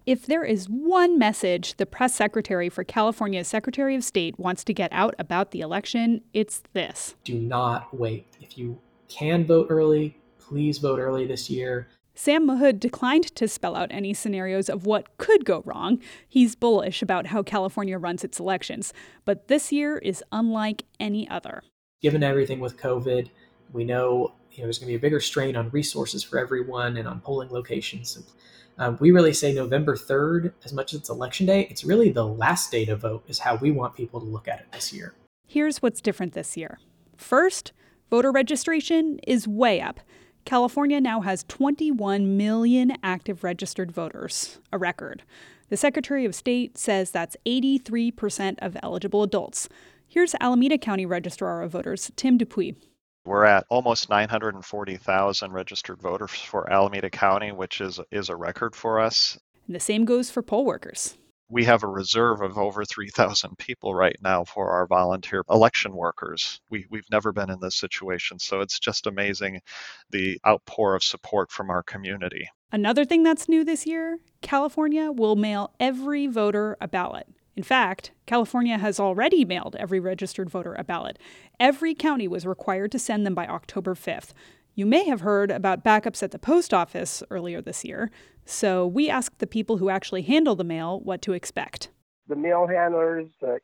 If there is one message the press secretary for California's Secretary of State wants to get out about the election, it's this. Do not wait. If you can vote early, please vote early this year. Sam Mahood declined to spell out any scenarios of what could go wrong. He's bullish about how California runs its elections, but this year is unlike any other. Given everything with COVID, we know there's going to be a bigger strain on resources for everyone and on polling locations. We really say November 3rd, as much as it's election day, it's really the last day to vote is how we want people to look at it this year. Here's what's different this year. First, voter registration is way up. California now has 21 million active registered voters, a record. The Secretary of State says that's 83% of eligible adults. Here's Alameda County Registrar of Voters, Tim Dupuy. We're at almost 940,000 registered voters for Alameda County, which is a record for us. And the same goes for poll workers. We have a reserve of over 3,000 people right now for our volunteer election workers. We've never been in this situation, so it's just amazing the outpour of support from our community. Another thing that's new this year, California will mail every voter a ballot. In fact, California has already mailed every registered voter a ballot. Every county was required to send them by October 5th. You may have heard about backups at the post office earlier this year, so we asked the people who actually handle the mail what to expect. The mail handlers,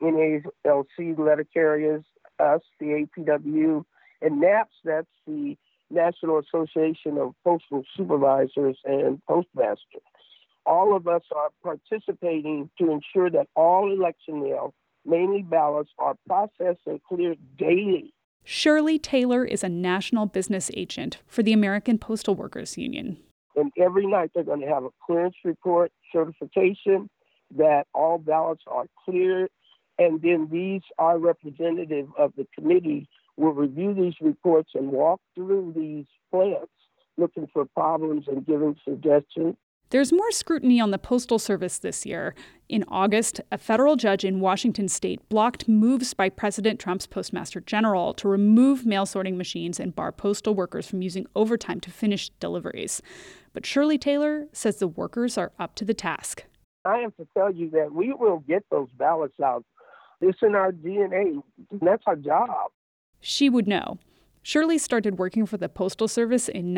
NALC letter carriers, us, the APW, and NAPS, that's the National Association of Postal Supervisors and Postmasters. All of us are participating to ensure that all election mail, mainly ballots, are processed and cleared daily. Shirley Taylor is a national business agent for the American Postal Workers Union. And every night they're going to have a clearance report certification that all ballots are cleared. And then our representative of the committee will review these reports and walk through these plants, looking for problems and giving suggestions. There's more scrutiny on the Postal Service this year. In August, a federal judge in Washington state blocked moves by President Trump's Postmaster General to remove mail sorting machines and bar postal workers from using overtime to finish deliveries. But Shirley Taylor says the workers are up to the task. I have to tell you that we will get those ballots out. It's in our DNA. That's our job. She would know. Shirley started working for the Postal Service in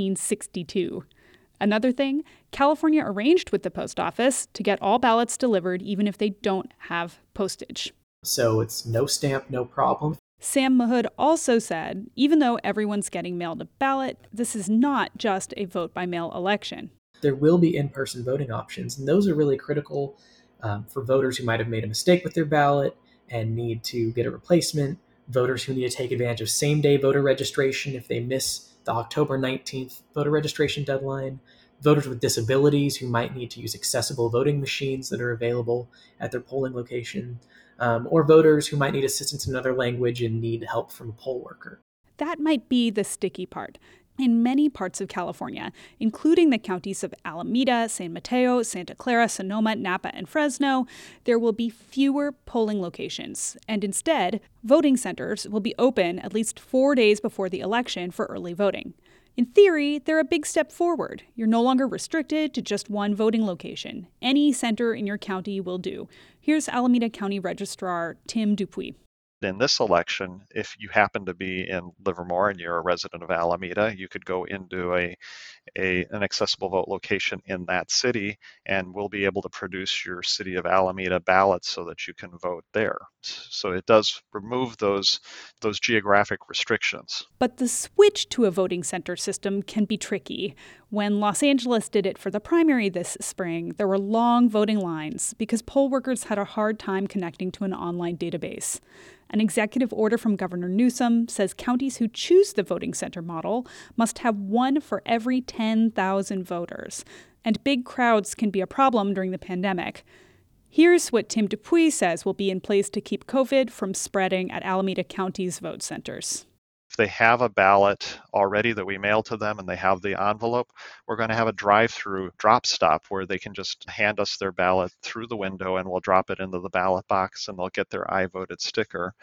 1962. Another thing, California arranged with the post office to get all ballots delivered even if they don't have postage. So it's no stamp, no problem. Sam Mahood also said, even though everyone's getting mailed a ballot, this is not just a vote-by-mail election. There will be in-person voting options, and those are really critical for voters who might have made a mistake with their ballot and need to get a replacement, voters who need to take advantage of same-day voter registration if they miss the October 19th voter registration deadline, voters with disabilities who might need to use accessible voting machines that are available at their polling location, or voters who might need assistance in another language and need help from a poll worker. That might be the sticky part. In many parts of California, including the counties of Alameda, San Mateo, Santa Clara, Sonoma, Napa, and Fresno, there will be fewer polling locations. And instead, voting centers will be open at least 4 days before the election for early voting. In theory, they're a big step forward. You're no longer restricted to just one voting location. Any center in your county will do. Here's Alameda County Registrar Tim Dupuy. In this election, if you happen to be in Livermore and you're a resident of Alameda, you could go into an accessible vote location in that city, and we'll be able to produce your City of Alameda ballots so that you can vote there. So it does remove those geographic restrictions. But the switch to a voting center system can be tricky. When Los Angeles did it for the primary this spring, there were long voting lines because poll workers had a hard time connecting to an online database. An executive order from Governor Newsom says counties who choose the voting center model must have one for every 10,000 voters. And big crowds can be a problem during the pandemic. Here's what Tim Dupuy says will be in place to keep COVID from spreading at Alameda County's vote centers. If they have a ballot already that we mail to them and they have the envelope, we're going to have a drive-through drop stop where they can just hand us their ballot through the window and we'll drop it into the ballot box and they'll get their I voted sticker.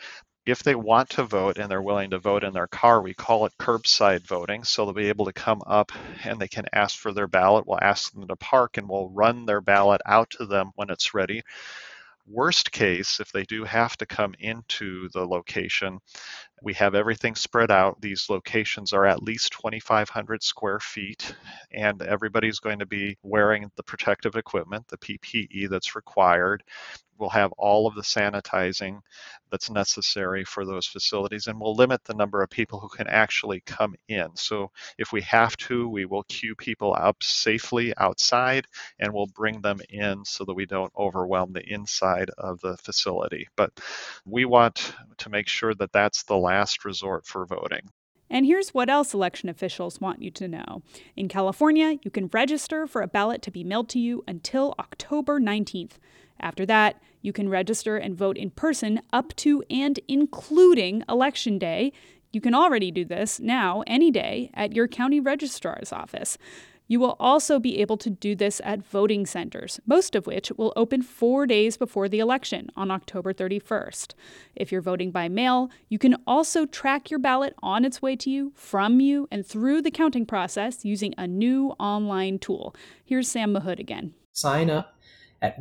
If they want to vote and they're willing to vote in their car, we call it curbside voting. So they'll be able to come up and they can ask for their ballot. We'll ask them to park and we'll run their ballot out to them when it's ready. Worst case, if they do have to come into the location, we have everything spread out. These locations are at least 2,500 square feet, and everybody's going to be wearing the protective equipment, the PPE that's required. We'll have all of the sanitizing that's necessary for those facilities, and we'll limit the number of people who can actually come in. So if we have to, we will queue people up safely outside, and we'll bring them in so that we don't overwhelm the inside of the facility. But we want to make sure that that's the last resort for voting. And here's what else election officials want you to know. In California, you can register for a ballot to be mailed to you until October 19th. After that, you can register and vote in person up to and including Election Day. You can already do this now, any day, at your county registrar's office. You will also be able to do this at voting centers, most of which will open 4 days before the election on October 31st. If you're voting by mail, you can also track your ballot on its way to you, from you, and through the counting process using a new online tool. Here's Sam Mahood again. Sign up at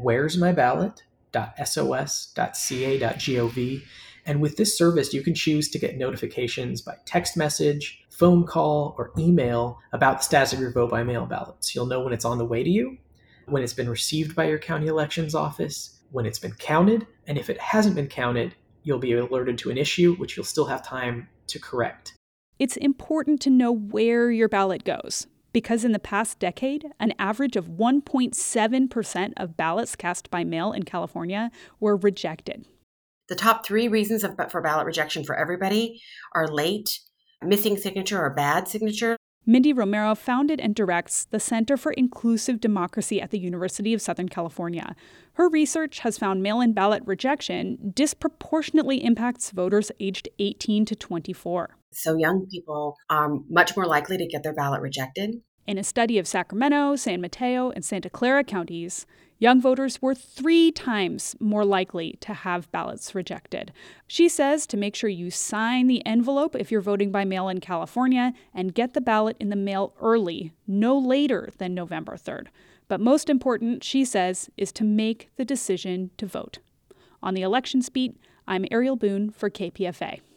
where'smyballot.sos.ca.gov. And with this service, you can choose to get notifications by text message, phone call, or email about the status of your vote by mail ballots. You'll know when it's on the way to you, when it's been received by your county elections office, when it's been counted, and if it hasn't been counted, you'll be alerted to an issue, which you'll still have time to correct. It's important to know where your ballot goes, because in the past decade, an average of 1.7% of ballots cast by mail in California were rejected. The top 3 reasons for ballot rejection for everybody are late, missing signature, or bad signature. Mindy Romero founded and directs the Center for Inclusive Democracy at the University of Southern California. Her research has found mail-in ballot rejection disproportionately impacts voters aged 18 to 24. So young people are much more likely to get their ballot rejected. In a study of Sacramento, San Mateo, and Santa Clara counties, young voters were 3 times more likely to have ballots rejected. She says to make sure you sign the envelope if you're voting by mail in California and get the ballot in the mail early, no later than November 3rd. But most important, she says, is to make the decision to vote. On the Elections Beat, I'm Ariel Boone for KPFA.